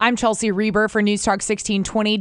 I'm Chelsea Reber for News Talk 1620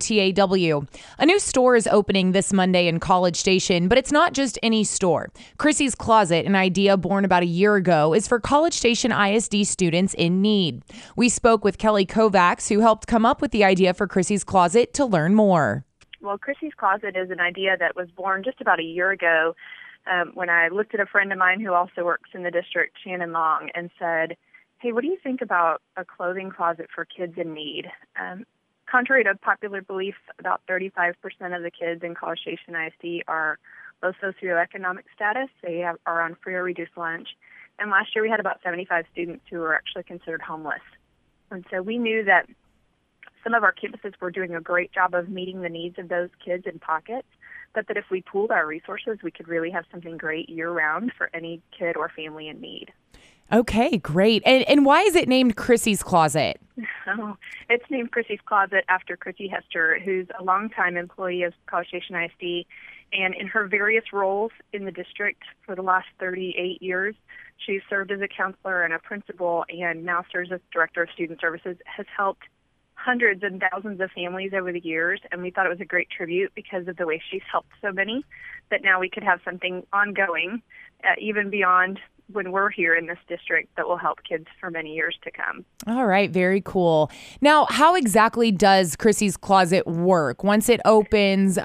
WTAW. A new store is opening this Monday in College Station, but it's not just any store. Chrissy's Closet, an idea born about a year ago, is for College Station ISD students in need. We spoke with Kelly Kovacs, who helped come up with the idea for Chrissy's Closet, to learn more. Well, Chrissy's Closet is an idea that was born just about a year ago when I looked at a friend of mine who also works in the district, Shannon Long, and said, hey, what do you think about a clothing closet for kids in need? Contrary to popular belief, about 35% of the kids in College Station ISD are low socioeconomic status. They are on free or reduced lunch. And last year we had about 75 students who were actually considered homeless. And so we knew that some of our campuses were doing a great job of meeting the needs of those kids in pockets, but that if we pooled our resources, we could really have something great year-round for any kid or family in need. Okay, great. And why is it named Chrissy's Closet? Oh, it's named Chrissy's Closet after Chrissy Hester, who's a longtime employee of College Station ISD. And in her various roles in the district for the last 38 years, she's served as a counselor and a principal, and now serves as director of student services, has helped hundreds and thousands of families over the years. And we thought it was a great tribute because of the way she's helped so many, that now we could have something ongoing, even beyond when we're here in this district, that will help kids for many years to come. All right, very cool. Now, how exactly does Chrissy's Closet work? Once it opens,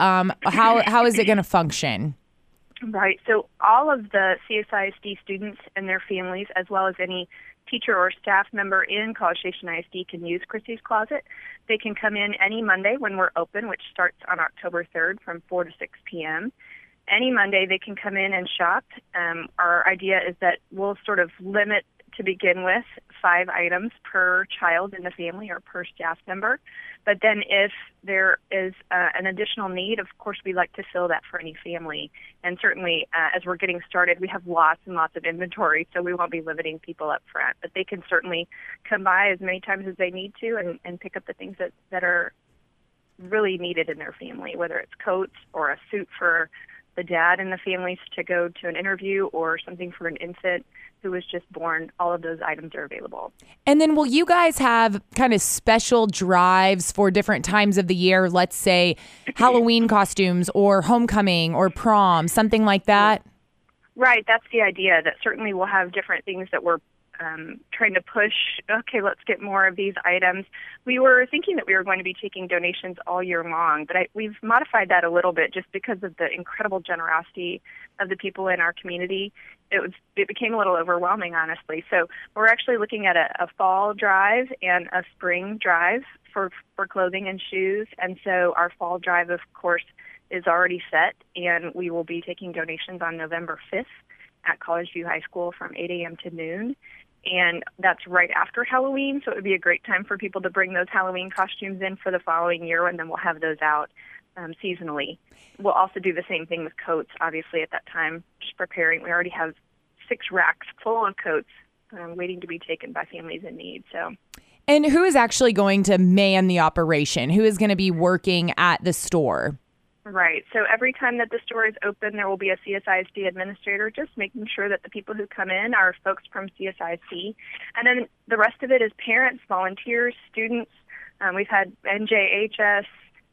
how is it going to function? Right, so all of the CSISD students and their families, as well as any teacher or staff member in College Station ISD, can use Chrissy's Closet. They can come in any Monday when we're open, which starts on October 3rd from 4 to 6 p.m. Any Monday they can come in and shop. Our idea is that we'll sort of limit, to begin with, 5 items per child in the family or per staff member. But then if there is an additional need, of course, we like to fill that for any family. And certainly, as we're getting started, we have lots and lots of inventory, so we won't be limiting people up front. But they can certainly come by as many times as they need to and pick up the things that are really needed in their family, whether it's coats or a suit for the dad in the families to go to an interview, or something for an infant who was just born. All of those items are available. And then will you guys have kind of special drives for different times of the year? Let's say Halloween costumes or homecoming or prom, something like that? Right, that's the idea, that certainly we'll have different things that we're trying to push. Okay, let's get more of these items. We were thinking that we were going to be taking donations all year long, but we've modified that a little bit just because of the incredible generosity of the people in our community. It became a little overwhelming, honestly. So we're actually looking at a fall drive and a spring drive for clothing and shoes. And so our fall drive, of course, is already set, and we will be taking donations on November 5th at College View High School from 8 a.m. to noon. And that's right after Halloween, so it would be a great time for people to bring those Halloween costumes in for the following year, and then we'll have those out seasonally. We'll also do the same thing with coats, obviously, at that time, just preparing. We already have 6 racks full of coats waiting to be taken by families in need. So. And who is actually going to man the operation? Who is going to be working at the store? Right. So every time that the store is open, there will be a CSISD administrator, just making sure that the people who come in are folks from CSISD. And then the rest of it is parents, volunteers, students. We've had NJHS,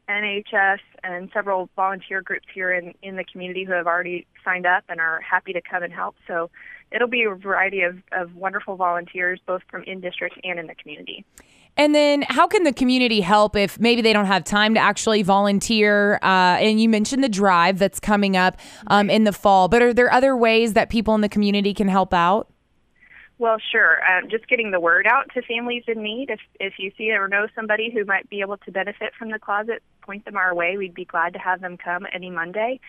NHS, and several volunteer groups here in the community who have already signed up and are happy to come and help. So it'll be a variety of wonderful volunteers, both from in-district and in the community. And then how can the community help if maybe they don't have time to actually volunteer? And you mentioned the drive that's coming up in the fall, but are there other ways that people in the community can help out? Well, sure. Just getting the word out to families in need. If you see or know somebody who might be able to benefit from the closet, point them our way. We'd be glad to have them come any Monday.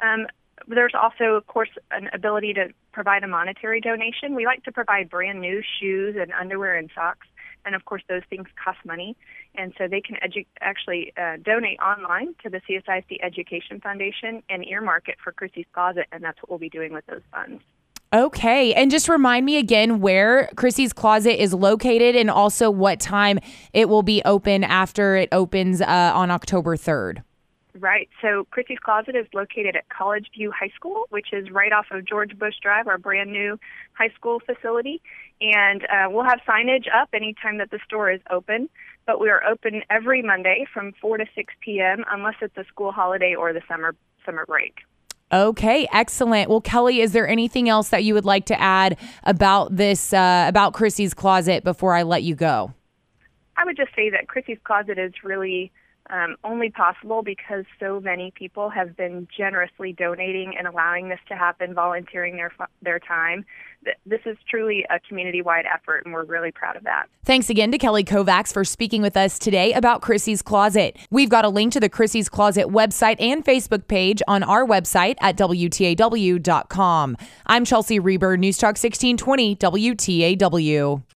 There's also, of course, an ability to provide a monetary donation. We like to provide brand new shoes and underwear and socks. And, of course, those things cost money. And so they can actually donate online to the CSISD Education Foundation and earmark it for Chrissy's Closet, and that's what we'll be doing with those funds. Okay. And just remind me again where Chrissy's Closet is located and also what time it will be open after it opens on October 3rd. Right. So Chrissy's Closet is located at College View High School, which is right off of George Bush Drive, our brand new high school facility. And we'll have signage up anytime that the store is open. but we are open every Monday from 4 to 6 p.m. unless it's a school holiday or the summer break. Okay, excellent. Well, Kelly, is there anything else that you would like to add about this, about Chrissy's Closet before I let you go? I would just say that Chrissy's Closet is really only possible because so many people have been generously donating and allowing this to happen, volunteering their time. This is truly a community-wide effort, and we're really proud of that. Thanks again to Kelly Kovacs for speaking with us today about Chrissy's Closet. We've got a link to the Chrissy's Closet website and Facebook page on our website at WTAW.com. I'm Chelsea Reber, News Talk 1620 WTAW.